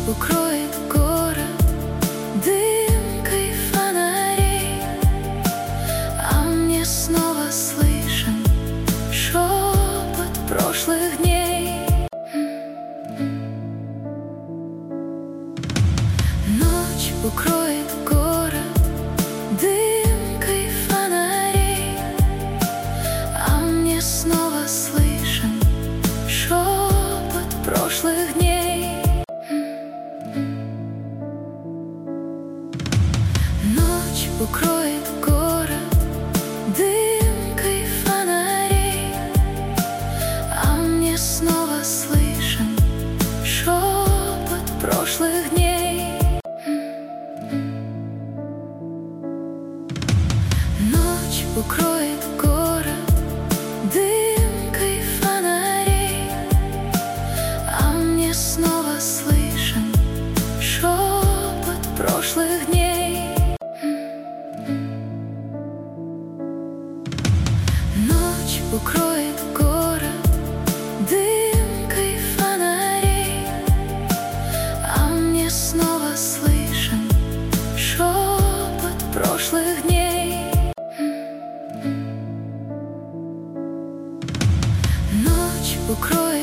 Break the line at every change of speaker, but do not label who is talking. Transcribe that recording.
укроет город дымкой фонарей, а мне снова слышен шепот прошлых дней. Ночь укроет город дымкой фонарей, а мне снова слышен шепот прошлых дней. Ночь укроет город дымкой фонарей, а мне снова слышен шепот прошлых дней. Ночь укроет город дымкой фонарей, а мне снова слышен шепот прошлых дней. Ночь укроет город дымкой фонарей, а мне снова слышен шепот прошлых дней. Ночь укроет